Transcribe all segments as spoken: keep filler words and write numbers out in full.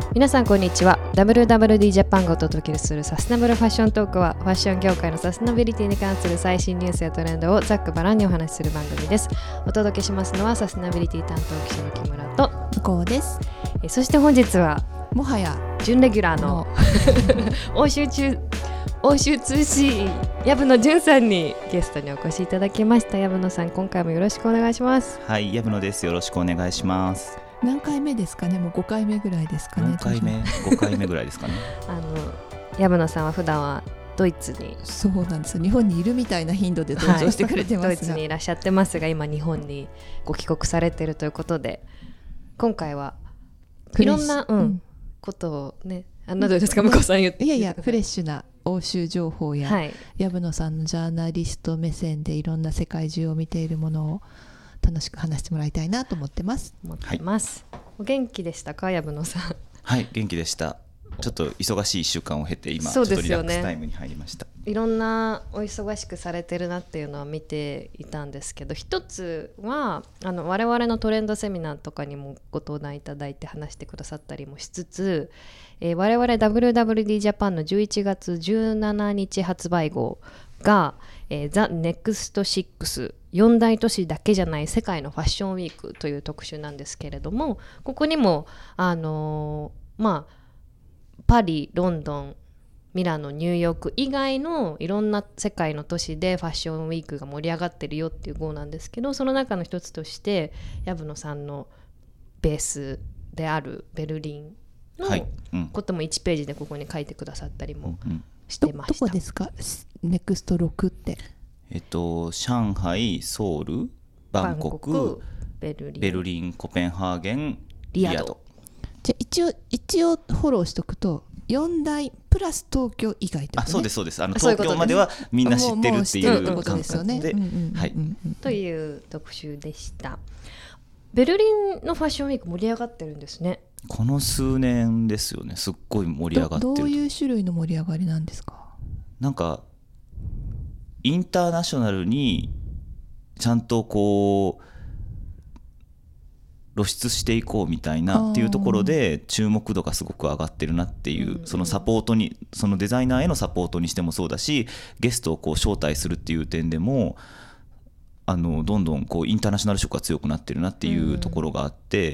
皆さんこんにちは。 ダブリューダブリューディー ジャパンがお届けするサステナブルファッショントークは、ファッション業界のサステナビリティに関する最新ニュースやトレンドをざっくばらんにお話しする番組です。お届けしますのはサステナビリティ担当記者の木村と向こうです。 えそして本日はもはや準レギュラーの欧州中欧州通信藪野純さんにゲストにお越しいただきました。藪野さん、今回もよろしくお願いします。 はい、藪野です。よろしくお願いします。 何回目ですかね。もうごかいめぐらいですかね。 何回目ごかいめぐらいですかねあの藪野さんは普段はドイツにそうなんですよ。日本にいるみたいな頻度で登場してくれてますが、 はい、ドイツにいらっしゃってますが、今日本にご帰国されているということで、今回はいろんな、うん、ことをね、あのどうですか向こうさん言って。 いやいや、フレッシュな欧州情報や、はい、藪野さんのジャーナリスト目線でいろんな世界中を見ているものを楽しく話してもらいたいなと思ってます思ってます、はい、お元気でしたか藪野さん。 はい、元気でした。ちょっと忙しいいっしゅうかんを経て今ちょっとリラックスタイムに入りました。 いろんなお忙しくされてるなっていうのは見ていたんですけど、一つはあの我々のトレンドセミナーとかにもご登壇いただいて話してくださったりもしつつ、えー、我々 ダブリューダブリューディー ジャパンのじゅういちがつじゅうしちにち発売号が、えー、ザ・ネクストシックスよん大都市だけじゃない世界のファッションウィークという特集なんですけれども、ここにもあのー、まあパリ、ロンドン、ミラノ、ニューヨーク以外のいろんな世界の都市でファッションウィークが盛り上がってるよっていう号なんですけど、その中の一つとして藪野さんのベースであるベルリンのこともいちページでここに書いてくださったりもしてました。 ど, どこですかネクストろくって。 えっと上海、ソウル、バンコク、ベルリン、ベルリン、コペンハーゲン、リヤド。 じゃ一応一応フォローしておくとよん大プラス東京以外とか、ね、 あ、そうですそうです。あの東京まではみんな知ってるっていう感覚で、 という特集でした。ベルリンのファッションウィーク盛り上がってるんですね。 この数年ですよね。すっごい盛り上がってる。 ど, どういう種類の盛り上がりなんですか。 なんかインターナショナルにちゃんとこう露出していこうみたいなっていうところで注目度がすごく上がってるなっていう、そのサポートに、そのデザイナーへのサポートにしてもそうだし、ゲストをこう招待するっていう点でもあのどんどんこうインターナショナル色が強くなってるなっていうところがあって、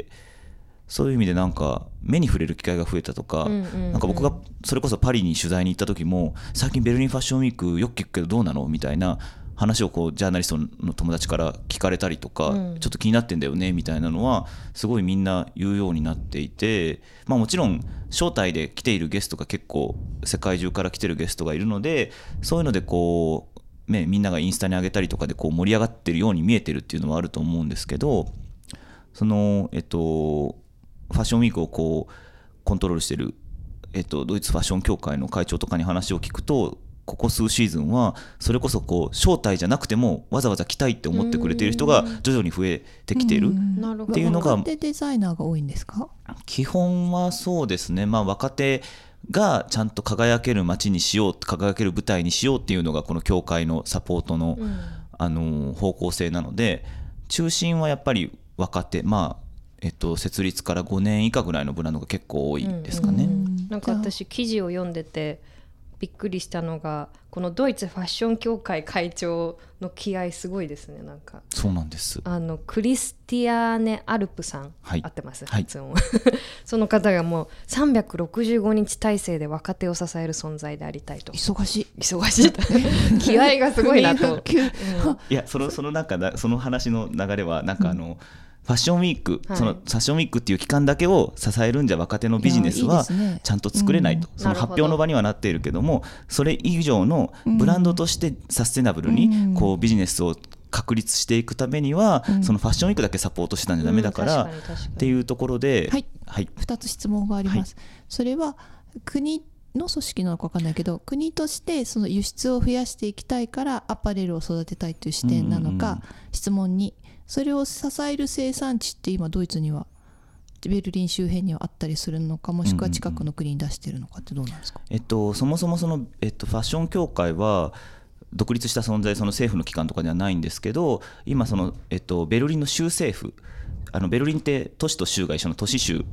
そういう意味でなんか目に触れる機会が増えたとか、なんか僕がそれこそパリに取材に行った時も、最近ベルリンファッションウィークよく聞くけどどうなのみたいな話をこうジャーナリストの友達から聞かれたりとか、うん、ちょっと気になってんだよねみたいなのはすごいみんな言うようになっていて、まあ、もちろん招待で来ているゲストが結構世界中から来てるゲストがいるので、そういうのでこう、ね、みんながインスタに上げたりとかでこう盛り上がってるように見えてるっていうのはあると思うんですけど、その、えっと、ファッションウィークをこうコントロールしてる、えっと、ドイツファッション協会の会長とかに話を聞くと、ここ数シーズンはそれこそこう招待じゃなくてもわざわざ来たいって思ってくれている人が徐々に増えてきているっていうのが、 若手デザイナーが多いんですか。 基本はそうですね、まあ、若手がちゃんと輝ける街にしよう、輝ける舞台にしようっていうのがこの協会のサポートの、うん、あの方向性なので、中心はやっぱり若手、まあえっと、設立からごねん以下ぐらいのブランドが結構多いですかね、うんうん、 なんか私記事を読んでてびっくりしたのが、このドイツファッション協会会長の気合すごいですね。なんかそうなんです。 あのクリスティアーネ・アルプさん、はい、合ってます、発音、はい、その方がもうさんびゃくろくじゅうごにち体制で若手を支える存在でありたいと。 忙しい忙しい気合がすごいなと、うん、 いやそのそのなんかその話の流れはなんかあの、うん、ファッションウィーク、はい、そのファッションウィークっていう期間だけを支えるんじゃ若手のビジネスはちゃんと作れないと、いいですね、うん、その発表の場にはなっているけども、それ以上のブランドとしてサステナブルにこうビジネスを確立していくためには、うん、そのファッションウィークだけサポートしてたんじゃダメだから、うん、っていうところで、 はいはい、ふたつ質問があります、はい、それは国の組織なのか分かんないけど、国としてその輸出を増やしていきたいからアパレルを育てたいという視点なのか、うんうん、質問にそれを支える生産地って今ドイツにはベルリン周辺にはあったりするのか、もしくは近くの国に出しているのかってどうなんですか。 えっと、そもそもその、えっと、ファッション協会は独立した存在、その政府の機関とかではないんですけど、今その、えっと、ベルリンの州政府、あのベルリンって都市と州が一緒の都市州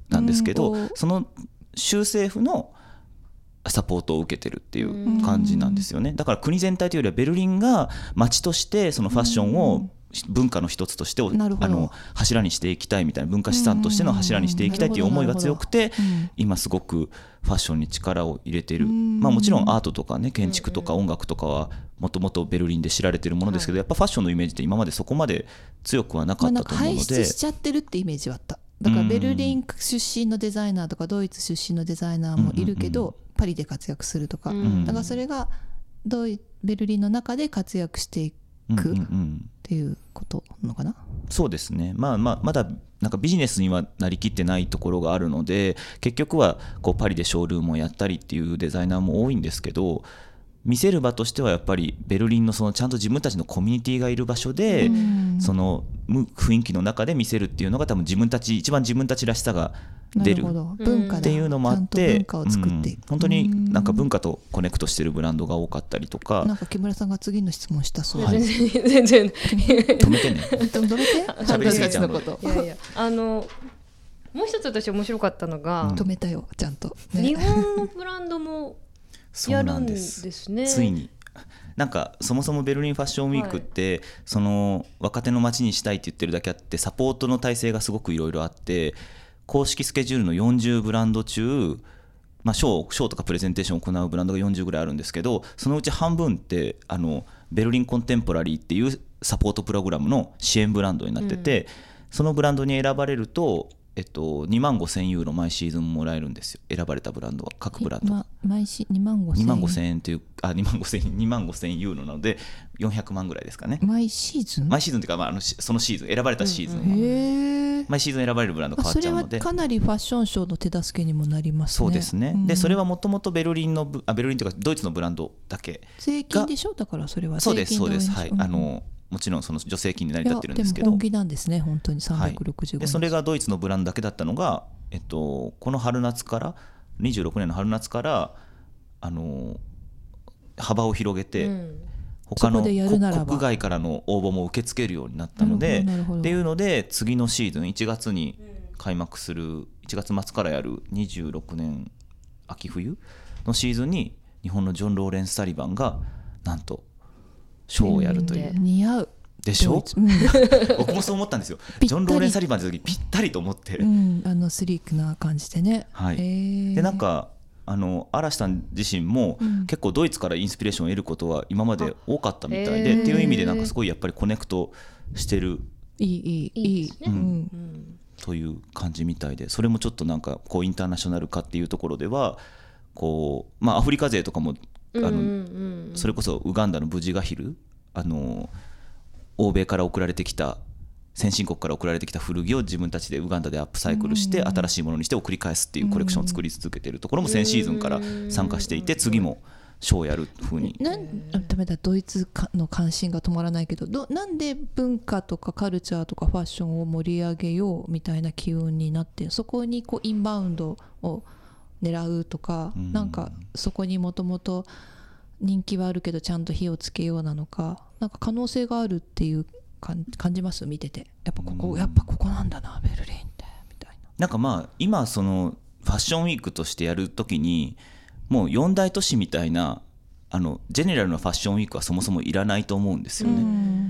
なんですけど、 うんその州政府のサポートを受けてるっていう感じなんですよね。だから国全体というよりはベルリンが街としてそのファッションを文化の一つとしてあの柱にしていきたいみたいな、文化資産としての柱にしていきたいという思いが強くて、今すごくファッションに力を入れてる、まあ、もちろんアートとかね建築とか音楽とかはもともとベルリンで知られてるものですけど、やっぱファッションのイメージって今までそこまで強くはなかったと思うので、 まあ、なんか輩出しちゃってるってイメージはあった。だからベルリン出身のデザイナーとかドイツ出身のデザイナーもいるけど、うんうんうん、パリで活躍するとか、うん、だからそれがドイベルリンの中で活躍していくっていうことなのかな、うんうんうん、 そうですね、まあまあ、まだなんかビジネスにはなりきってないところがあるので、結局はこうパリでショールームをやったりっていうデザイナーも多いんですけど、見せる場としてはやっぱりベルリンのそのちゃんと自分たちのコミュニティがいる場所で、その雰囲気の中で見せるっていうのが多分自分たち一番自分たちらしさが出るっていうのもあって、 文化を作って、うん、 本当になんか文化とコネクトしてるブランドが多かったりとか。 なんか木村さんが次の質問したそう、 はい、全然止めてね止めて喋りすぎちゃうの。 いやいや、あのもう一つ私面白かったのが、 うん、止めたよちゃんと、 ね、日本のブランドもやるんですね。 ついになんかそもそもベルリンファッションウィークって、はい、その若手の街にしたいって言ってるだけあって、サポートの体制がすごくいろいろあって、公式スケジュールのよんじゅうブランド中、まあ、ショー、ショーとかプレゼンテーションを行うブランドがよんじゅうぐらいあるんですけど、そのうち半分ってあのベルリンコンテンポラリーっていうサポートプログラムの支援ブランドになってて、うん、そのブランドに選ばれるとえっと、にまんごせんユーロ毎シーズンもらえるんですよ、選ばれたブランドは。各ブランド、ま、 毎シにまんごせんえん、 にまんごせんえんというあにまんごせんにまんごせんユーロなのでよんひゃくまんぐらいですかね。 毎シーズン毎シーズンというか、まあ、あのそのシーズン選ばれたシーズンは、うんうん、へ毎シーズン選ばれるブランド変わっちゃうので、 それはかなりファッションショーの手助けにもなりますね。 そうですね、 うん、 でそれはもともとベルリンのあベルリンというかドイツのブランドだけが税金でしょ。だからそれはそうですそうです、はい、 うん、 あのもちろんその助成金で成り立ってるんですけど、 でも本気なんですね本当にさんびゃくろくじゅうごにち、 はい、でそれがドイツのブランドだけだったのが、えっと、この春夏からにじゅうろくねんの春夏からあの幅を広げて、うん、他の国外からの応募も受け付けるようになったので、っていうので次のシーズンいちがつに開幕するいちがつ末からやるにじゅうろくねん秋冬のシーズンに日本のジョン・ローレンス・サリバンがなんとショーをやるという、 似合うでしょ、うん、僕もそう思ったんですよ。ジョン・ローレン・サリバンって時ぴったりと思って、 うん、あのスリークな感じでね、 はい、でなんかあの嵐さん自身も結構ドイツからインスピレーションを得ることは今まで多かったみたいで、っていう意味でなんかすごいやっぱりコネクトしてるいいいいいい、 うんうん、という感じみたいで、それもちょっとなんかこうインターナショナル化っていうところではこう、まあ、アフリカ勢とかもあの、うんうんうん、それこそウガンダのブジガヒル、あの欧米から送られてきた先進国から送られてきた古着を自分たちでウガンダでアップサイクルして新しいものにして送り返すっていうコレクションを作り続けているところも先シーズンから参加していて、次もショーをやるふうに。 なんダメだドイツの関心が止まらないけど、どなんで文化とかカルチャーとかファッションを盛り上げようみたいな機運になって、そこにこうインバウンドを狙うとか、うん、なんかそこにもともと人気はあるけどちゃんと火をつけようなのか、なんか可能性があるっていう感じます見てて、やっぱここ、うん、やっぱここなんだなベルリンってみたいな。 なんかまあ今そのファッションウィークとしてやるときにもう四大都市みたいなあのジェネラルなファッションウィークはそもそもいらないと思うんですよね、うん、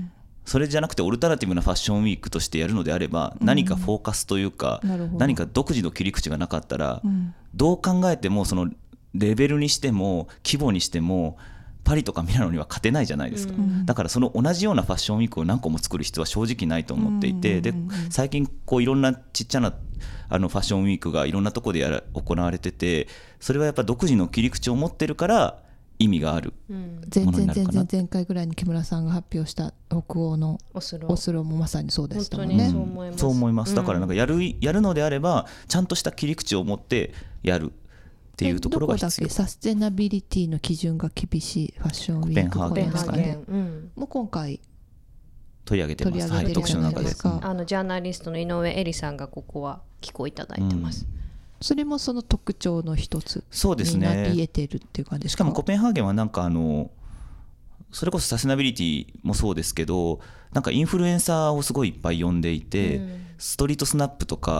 それじゃなくてオルタナティブなファッションウィークとしてやるのであれば、何かフォーカスというか、うん、何か独自の切り口がなかったら、うん、どう考えてもそのレベルにしても規模にしてもパリとかミラノには勝てないじゃないですか、うん、だからその同じようなファッションウィークを何個も作る必要は正直ないと思っていて、で最近こういろんなちっちゃなあのファッションウィークがいろんなところでやら行われてて、それはやっぱ独自の切り口を持ってるから意味があるものになるかな。 全然全然前回ぐらいに木村さんが発表した北欧のオスロ、オスロもまさにそうでしたもんね。 そう思います、 そう思います。だからなんかやる、やるのであればちゃんとした切り口を持ってやるっていうところが必要。 どこだっけ、サステナビリティの基準が厳しいファッションウィーク、 コペンハーゲン、 うん、もう今回取り上げてます。はい、特集の中であのジャーナリストの井上恵里さんがここは寄稿いただいてます、うん、 それもその特徴の一つになり得てるっていう感じですか。 しかもコペンハーゲンはなんかあのそれこそサステナビリティもそうですけど、なんかインフルエンサーをすごいいっぱい呼んでいて、うん、ストリートスナップとか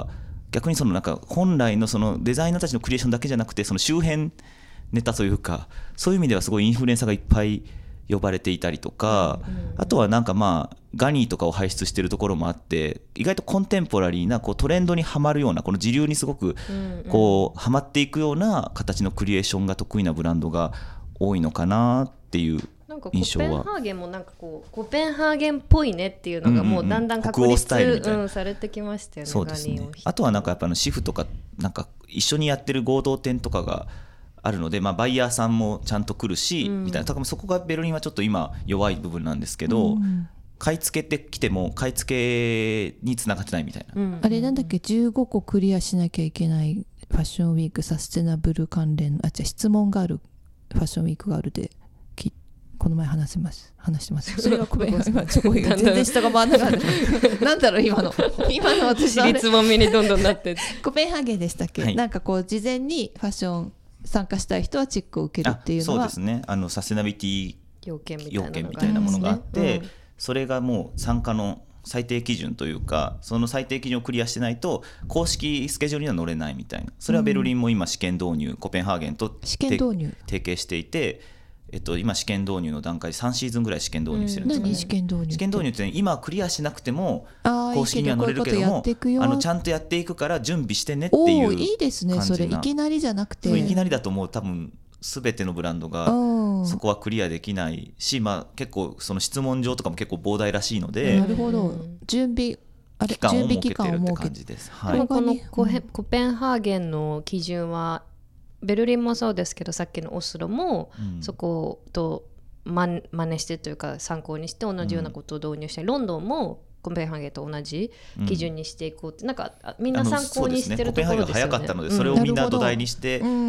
逆にそのなんか本来のそのデザイナーたちのクリエーションだけじゃなくてその周辺ネタというかそういう意味ではすごいインフルエンサーがいっぱい呼ばれていたりとか、あとはなんかまあガニーとかを輩出しているところもあって意外とコンテンポラリーなこうトレンドにはまるようなこの時流にすごくこうはまっていくような形のクリエーションが得意なブランドが多いのかなっていう印象は。 なんかコペンハーゲンもなんかこうコペンハーゲンっぽいねっていうのがもうだんだん確立、うんうん、されてきましたよね。 そうですね。あとはなんかやっぱシフとかなんか一緒にやってる合同店とかがあるので、まあ、バイヤーさんもちゃんと来るし、うん、みたいな。多分そこがベルリンはちょっと今弱い部分なんですけど、うん、買い付けてきても買い付けにつながってないみたいな、うん、 あれなんだっけじゅうごこクリアしなきゃいけないファッションウィークサステナブル関連あじゃ質問があるファッションウィークがあるできこの前話せます話してますそれがコペンハーゲンちょこ全然下が回んなかったなんだろう今の今の私私立もみにどんどんなってコペンハーゲンでしたっけ、はい、なんかこう事前にファッション参加したい人はチェックを受けるっていうのはそうですね。あのサステナビリティ要件みたいなものがあって、うん、それがもう参加の最低基準というかその最低基準をクリアしてないと公式スケジュールには乗れないみたいな。それはベルリンも今試験導入、うん、コペンハーゲンと試験導入提携していて、えっと、今試験導入の段階でさんシーズンぐらい試験導入してるんですよね、 うん、何試験導入試験導入って今クリアしなくても公式には乗れるけどもあのちゃんとやっていくから準備してねっていう感じな。 いいですねそれいきなりじゃなくて。 そういきなりだともう多分全てのブランドがそこはクリアできないし、まあ、結構その質問状とかも結構膨大らしいので、 なるほど準備あれ期間を設けてるって感じです、はい、 でもこのコヘ、コペンハーゲンの基準はベルリンもそうですけどさっきのオスロもそこと真似してというか参考にして同じようなことを導入して、うん、ロンドンもコペンハーゲンと同じ基準にしていこうって、うん、なんかみんな参考にしてるところですよね。 コペンハーゲンが早かったのでそれをみんな土台にして、うん、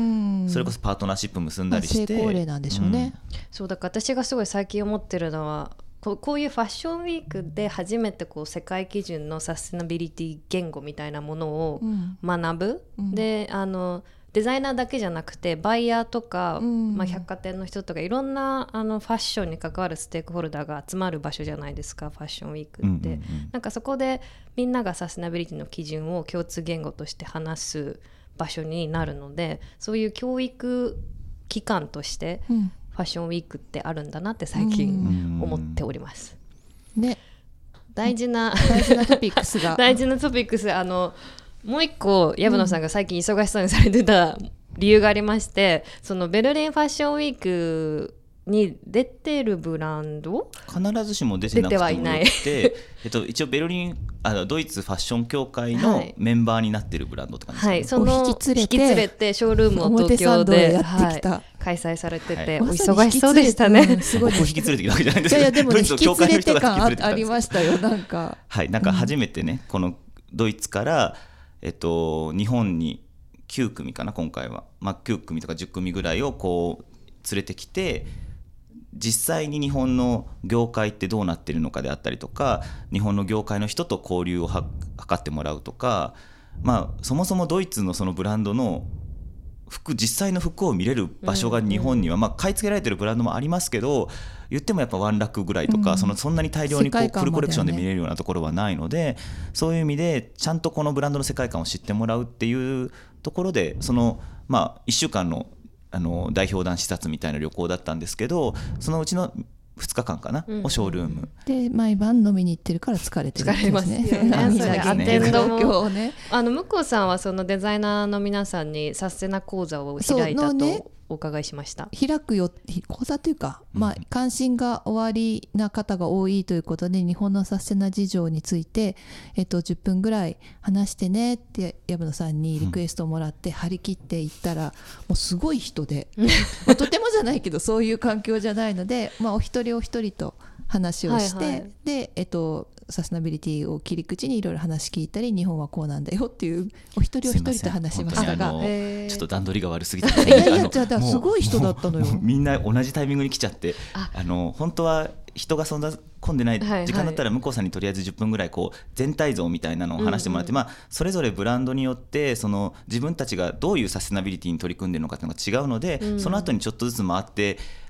それこそパートナーシップ結んだりして、 成功例なんでしょうね、 うん、そうだから私がすごい最近思ってるのはこう、こういうファッションウィークで初めてこう世界基準のサステナビリティ言語みたいなものを学ぶ、うん、であのデザイナーだけじゃなくてバイヤーとか、うんまあ、百貨店の人とかいろんなあのファッションに関わるステークホルダーが集まる場所じゃないですかファッションウィークって、うんうんうん、なんかそこでみんながサステナビリティの基準を共通言語として話す場所になるのでそういう教育機関としてファッションウィークってあるんだなって最近思っております、 うんうん、ね大事な大事なトピックスが大事なトピックスあのもう一個薮野さんが最近忙しそうにされてた理由がありまして、うん、そのベルリンファッションウィークに出てるブランド必ずしも出てなくてもよくてえっと、一応ベルリンあのドイツファッション協会のメンバーになってるブランドって感じですね、はい、 その引き連れて、引き連れてショールームを東京でやってきた、はい、開催されてて、はい、お忙しそうでしたね、うん、 すごい僕引き連れてきたわけじゃないんですけど、 いやいやでも、ね、引き連れて感 あ, ありましたよなんかはいなんか初めてね、うん、このドイツからえっと、日本にきゅうくみかな今回は、まあ、きゅうくみとかじゅっくみぐらいをこう連れてきて実際に日本の業界ってどうなってるのかであったりとか日本の業界の人と交流をは図ってもらうとか、まあ、そもそもドイツのそのブランドの服実際の服を見れる場所が日本には、うんうんまあ、買い付けられてるブランドもありますけど言ってもやっぱワンラックぐらいとか、うん、そのそんなに大量にこうフルコレクションで見れるようなところはないので、そういう意味でちゃんとこのブランドの世界観を知ってもらうっていうところでその、まあ、いっしゅうかんの、あの代表団視察みたいな旅行だったんですけどそのうちのふつかかんかな、うん、をショールームで毎晩飲みに行ってるから疲れてるんですね。 疲れますよね。それアテンドもね、あの向こうさんはそのデザイナーの皆さんにサステナ講座を開いたとお伺いしました。 開くよ講座というか、まあ、関心がおありな方が多いということで日本のサステナ事情について、えっと、じゅっぷんぐらい話してねって薮野さんにリクエストをもらって張り切っていったら、もうすごい人でまあとてもじゃないけどそういう環境じゃないので、まあ、お一人お一人と話をして、はいはい、で、えっと、サステナビリティを切り口にいろいろ話聞いたり日本はこうなんだよっていうお一人お一人と話しましたが、 ちょっと段取りが悪すぎていやいやじゃあすごい人だったのよ。 みんな同じタイミングに来ちゃってああの本当は人がそんな混んでない時間だったら向こうさんにとりあえずじゅっぷんぐらいこう全体像みたいなのを話してもらって、うんうんまあ、それぞれブランドによってその自分たちがどういうサステナビリティに取り組んでるのかっていうのが違うので、うん、その後にちょっとずつ回って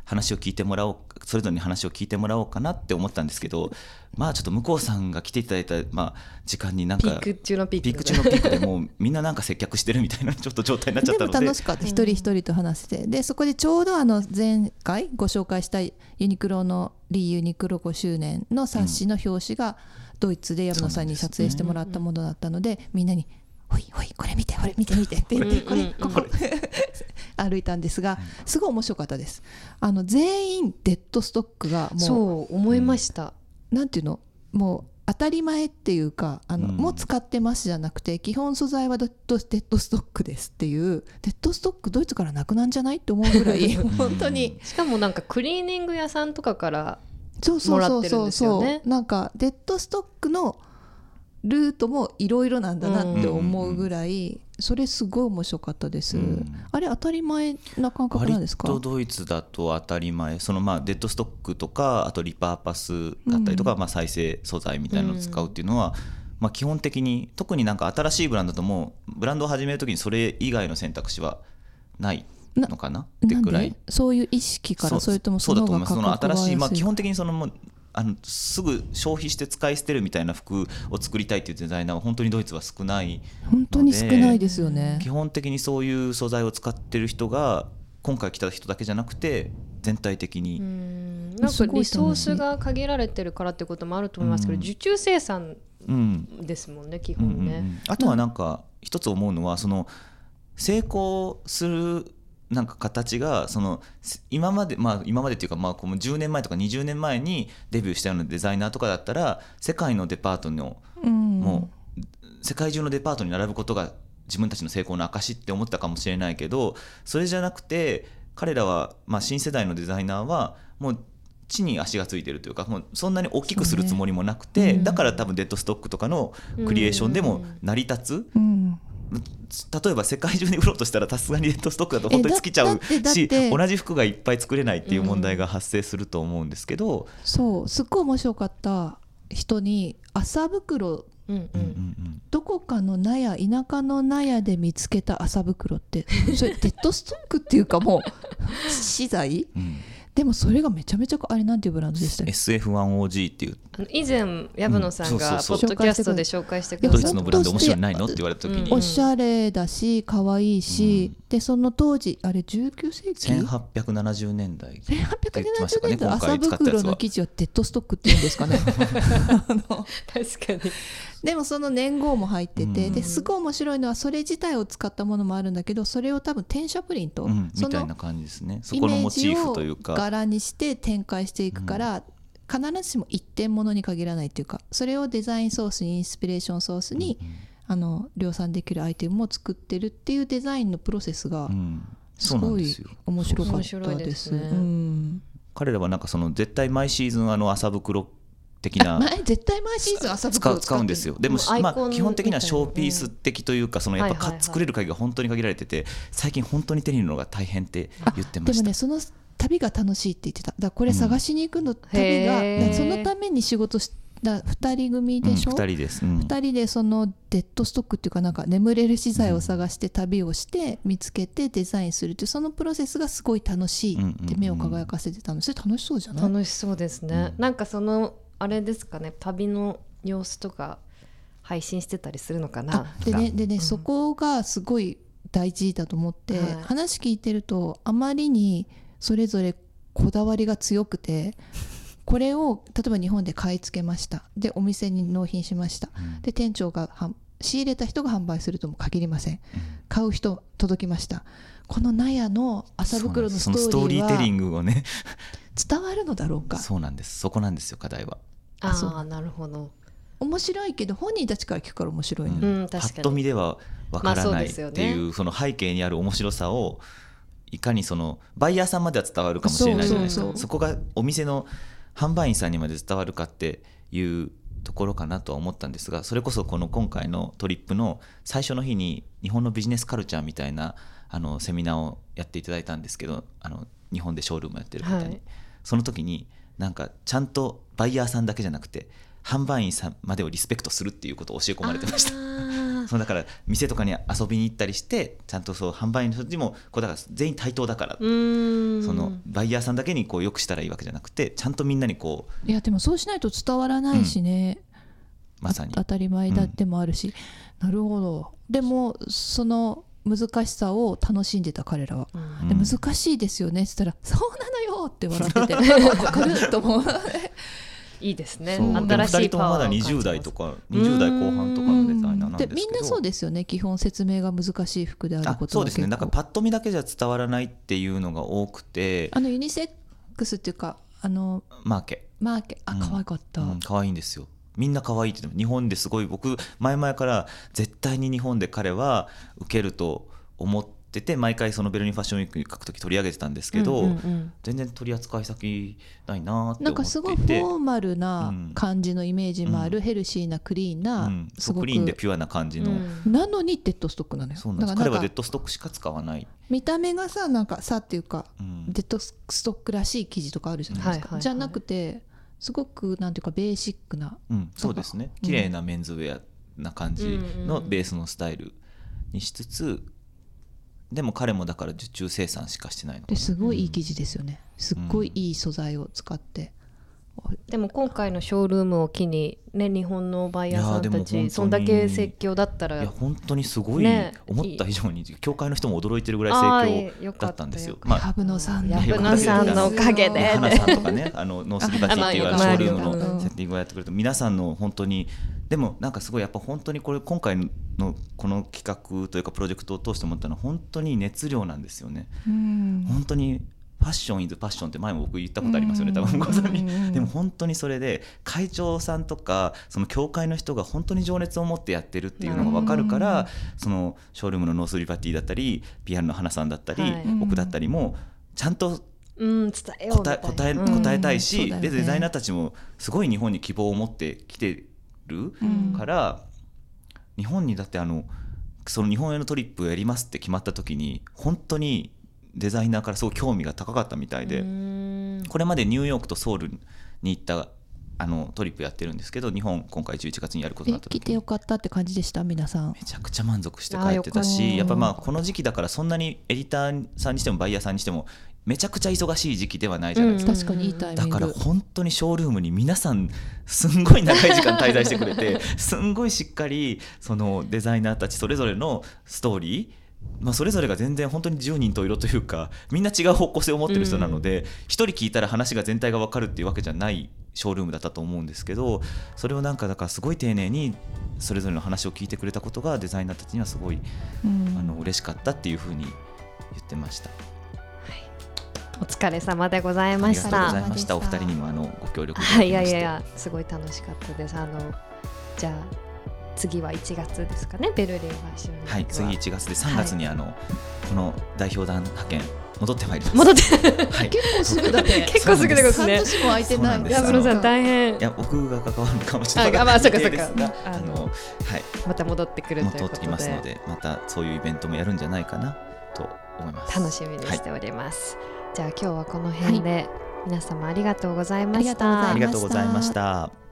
話を聞いてもらおうそれぞれに話を聞いてもらおうかなって思ったんですけど、まあちょっと向こうさんが来ていただいた、まあ、時間になんかピーク中のピークピーク中のピークでもうみんななんか接客してるみたいなちょっと状態になっちゃったのででも楽しかった一人一人と話して、でそこでちょうどあの前回ご紹介したユニクロのリーユニクロごしゅうねんの冊子の表紙がドイツで薮野さんに撮影してもらったものだったので、みんなにほいほいこれ見てこれ見て見てって言ってこれここ歩いたんですが、すごい面白かったです。あの全員デッドストックがもうそう思いました、 なんていうのもう当たり前っていうかあの、 うん、 もう使ってますじゃなくて基本素材はデッド、デッドストックですっていうデッドストックドイツからなくなんじゃないって思うぐらい本当にしかもなんかクリーニング屋さんとかからそうそうそうそうそう、 ね、 なんかデッドストックのルートもいろいろなんだなって思うぐらい、それすごい面白かったです、うん、あれ当たり前な感覚なんですか？ 割とドイツだと当たり前、そのまあデッドストックとかあとリパーパスだったりとか、うん、まあ再生素材みたいなのを使うっていうのは、うんまあ、基本的に特になんか新しいブランドだともうブランドを始めるときにそれ以外の選択肢はないのかなってくらい。 そういう意識から、それともその方が価格は安い？ そうだと思います。その新しい、まあ、基本的にそのもうあのすぐ消費して使い捨てるみたいな服を作りたいというデザイナーは本当にドイツは少ないので、 本当に少ないですよね。 基本的にそういう素材を使ってる人が今回来た人だけじゃなくて全体的に、 うーんなんかリソースが限られてるからってこともあると思いますけど、うん、受注生産ですもんね、うん、基本ね、うんうんうん、 あとはなんか一つ思うのはその成功するなんか形がその今まで、まあ、今までっていうか、まあ、このじゅうねんまえとかにじゅうねんまえにデビューしたようなデザイナーとかだったら世界のデパートの、うん、もう世界中のデパートに並ぶことが自分たちの成功の証って思ったかもしれないけど、それじゃなくて彼らは、まあ、新世代のデザイナーはもう地に足がついてるというか、もうそんなに大きくするつもりもなくて、ねうん、だから多分デッドストックとかのクリエーションでも成り立つ、うんうん例えば世界中に売ろうとしたらさすがにデッドストックだと本当に尽きちゃうし、同じ服がいっぱい作れないっていう問題が発生すると思うんですけど、うん、 そうすっごい面白かった人に麻袋、うんうんうん、どこかの納屋田舎の納屋で見つけた麻袋ってそれデッドストックっていうかもう資材、うんでもそれがめちゃめちゃあれなんていうブランドでしたっけ？ エスエフワンオージー っていうあの以前薮野さんがポッドキャストで紹介してくれたドイツのブランド面白いないのって言われた時に、 おしゃれだし可愛いし、うん、でその当時あれじゅうきゅうせいきせんはっぴゃくななじゅうねんだいせんはっぴゃくななじゅうねんだい麻袋の生地はデッドストックっていうんですかねあの確かにでもその年号も入ってて、うん、ですごい面白いのはそれ自体を使ったものもあるんだけど、それを多分転写プリント、うん、 みたいな感じですね。そこのモチーフというか柄にして展開していくから、うん、必ずしも一点物に限らないというか、それをデザインソースにインスピレーションソースに、うん、あの量産できるアイテムを作ってるっていうデザインのプロセスがすごい面白かったです。 彼らはなんかその絶対毎シーズンあの麻袋的な絶対毎シーズン麻袋を使うんですよ。でも、まあ、基本的にはショーピース的というか、そのやっぱ、はいはいはい、作れる鍵が本当に限られてて、最近本当に手に入れるのが大変って言ってました。 でもね、その旅が楽しいって言ってた。だからこれ探しに行くの、うん、旅がそのために仕事したふたり組でしょ、うん、 ふたりです、うん、 ふたりでそのデッドストックっていうか、なんか眠れる資材を探して旅をして見つけてデザインするっていうそのプロセスがすごい楽しいって目を輝かせてたの。それ楽しそうじゃない？ 楽しそうですね、うん、なんかそのあれですかね、旅の様子とか配信してたりするのかな。 でね、でね、うん、そこがすごい大事だと思って、はい、話聞いてるとあまりにそれぞれこだわりが強くて、これを例えば日本で買い付けました、でお店に納品しました、うん、で店長が仕入れた人が販売するとも限りません、うん、買う人届きました。この納屋の麻袋のストーリーはそのストーリーテリングをね伝わるのだろうか。 そうなんです、そこなんですよ課題は。 ああ、なるほど。 面白いけど本人たちから聞くから面白いの、 うん、パッと見ではわからないっていう、その背景にある面白さをいかにそのバイヤーさんまでは伝わるかもしれないじゃないですか。 そうそうそう、そこがお店の販売員さんにまで伝わるかっていうところかなとは思ったんですが、それこそこの今回のトリップの最初の日に日本のビジネスカルチャーみたいなあのセミナーをやっていただいたんですけど、あの日本でショールームやってる方に、はい、その時になんかちゃんとバイヤーさんだけじゃなくて販売員さんまでをリスペクトするっていうことを教え込まれてました。そうだから店とかに遊びに行ったりしてちゃんとそう販売員の人たちもこうだから全員対等だから、そのバイヤーさんだけにこうよくしたらいいわけじゃなくてちゃんとみんなにこういやでもそうしないと伝わらないしね、 うん、まさに当たり前だってもあるし、うん、なるほど。でもその難しさを楽しんでた彼らは、うん、で難しいですよねって言ったら、うん、そうなのよって笑ってて分かると思ういいですね。 新しいパワーを感じます。でもふたりともまだにじゅう代とかにじゅう代後半とかのデザイナーなんですけど、 でみんなそうですよね。基本説明が難しい服であることは結構。 そうですね。なんかパッと見だけじゃ伝わらないっていうのが多くて、 あのユニセックスっていうかあのマーケマーケあ可愛かった、 うんうん、可愛いんですよ。みんな可愛いって言って日本ですごい僕前々から絶対に日本で彼は受けると思っててて毎回そのベルリンファッションウィークに書くとき取り上げてたんですけど、うんうんうん、全然取り扱い先ないなって思っていて、 なんかすごいフォーマルな感じのイメージもある、うん、ヘルシーなクリーンな、うん、 すごくクリーンでピュアな感じの、 うん、なのにデッドストックなのよ。 そうなんです。彼はデッドストックしか使わない。 見た目がさなんかさっていうか、うん、デッドストックらしい生地とかあるじゃないですか、うんはいはいはい、じゃなくてすごくなんていうかベーシックな、 うん、そうですね。綺麗なメンズウェアな感じのベースのスタイルにしつつ、うんうん、でも彼もだから受注生産しかしてないのですごいいい生地ですよね。すっごいいい素材を使って、 うん、でも今回のショールームを機に、ね、日本のバイヤーさんたちそんだけ盛況だったらいや本当にすごい、ね、思った以上に協会の人も驚いてるぐらい盛況だったんですよ。 まあ、ヤブノさんヤブノさんのおかげで花さんとかねあのノースリバティっていうショールームのセッティングをやってくれて皆さんの本当にでもなんかすごいやっぱ本当にこれ今回のこの企画というかプロジェクトを通して思ったのは本当に熱量なんですよね。うん本当にファッションイズパッションって前も僕言ったことありますよね多分ご存に。でも本当にそれで会長さんとかその協会の人が本当に情熱を持ってやってるっていうのが分かるからそのショールームのノースリバティだったりピアノの花さんだったり、はい、僕だったりもちゃんとうん、伝えようみたいな答え、答えたいし、うんね、でデザイナーたちもすごい日本に希望を持ってきてるから、うん、日本にだってあのその日本へのトリップをやりますって決まった時に本当にデザイナーからすごい興味が高かったみたいで、これまでニューヨークとソウルに行ったあのトリップやってるんですけど日本今回じゅういちがつにやることになった時に来てよかったって感じでした。皆さんめちゃくちゃ満足して帰ってたしやっぱまあこの時期だからそんなにエディターさんにしてもバイヤーさんにしてもめちゃくちゃ忙しい時期ではないじゃないですか、うん、 確かにいいタイミングだから本当にショールームに皆さんすんごい長い時間滞在してくれてすんごいしっかりそのデザイナーたちそれぞれのストーリーまあ、それぞれが全然本当にじゅうにんと色というかみんな違う方向性を持ってる人なので一、うん、人聞いたら話が全体が分かるっていうわけじゃないショールームだったと思うんですけどそれをなんかだからすごい丁寧にそれぞれの話を聞いてくれたことがデザイナーたちにはすごい、うん、あの嬉しかったっていうふうに言ってました。 お疲れ様でございました。 ありがとうございました。お二人にもあのご協力いただきまして、 はい、いやいやいやすごい楽しかったです。あのじゃあ次はいちがつですかねベルリンファッションウィークは。はい次いちがつでさんがつにあの、はい、この代表団派遣戻ってまいります。 戻って、 はい、結構すぐだって結構すぐですね。 半年も空いてない。 ヤブノさん大変。 いや僕が関わるかもしれない。 あ、まあそうかそうか。 あのはいまた戻ってくるということで戻ってきますのでまたそういうイベントもやるんじゃないかなと思います。 楽しみにしております。はい、じゃあ今日はこの辺で、はい、皆様ありがとうございました。 ありがとうございました。